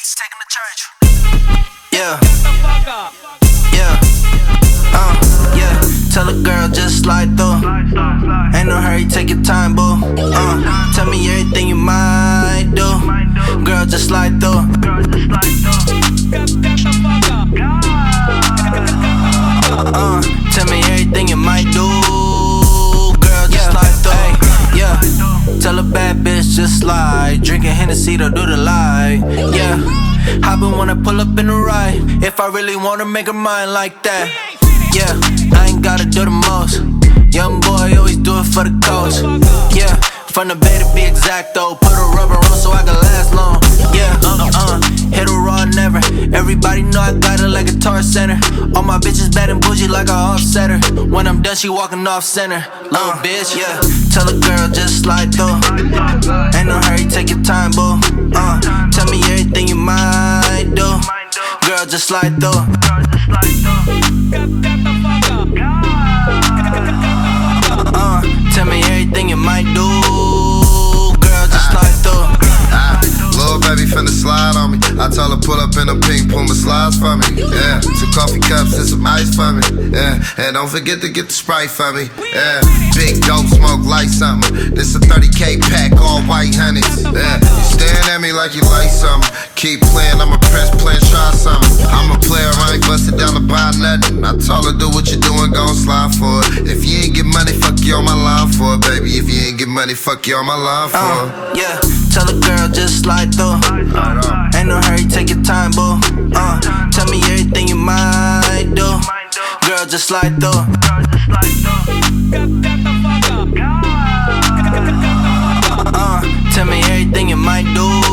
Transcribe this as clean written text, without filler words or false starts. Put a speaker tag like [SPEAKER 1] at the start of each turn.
[SPEAKER 1] It's taking the church. Yeah. Yeah. Yeah. Tell a girl just slide through. Ain't no hurry, take your time, boo. Tell me everything you might do. Girl, just slide through. Tell me everything you might do. Girl, just slide through. Yeah. Tell a bad bitch just slide. Drinking Hennessy to do the lie. Yeah. I been wanna pull up in the ride. If I really wanna make her mine like that. Yeah, I ain't gotta do the most. Young boy always do it for the coast. Yeah, from the bay to be exact though. Put a rubber on so I can last long. Yeah, hit a raw never. Everybody know I got it like a Guitar Center. All my bitches bad and bougie like a offsetter. When I'm done, she walking off center. Little bitch, yeah. Tell a girl just slide through. Ain't no hurry, take your time, boo. Tell me everything you might do. Girl, just slide through. Tell me everything you might do. Girl, just slide through.
[SPEAKER 2] Little baby finna slide on me. I tell her pull up in a pink Puma slides for me. Yeah, 2 coffee cups and some ice for me. Yeah, and don't forget to get the Sprite for me. Yeah, big dope smoke like something. This a 30K pack, all white honeys. Yeah, you staring at me like you like something. Keep playing, I'ma press play and try something. I'm a player, I ain't busted down to buy nothing. I told her do what you doing, gon' slide for it. If you ain't get money, fuck you on my line for it, baby. If you ain't get money, fuck you on my line for it.
[SPEAKER 1] Yeah, tell a girl just slide through. Ain't no hurry, take your time, boo. Tell me everything you might do. Girl, just slide through. Tell me everything you might do.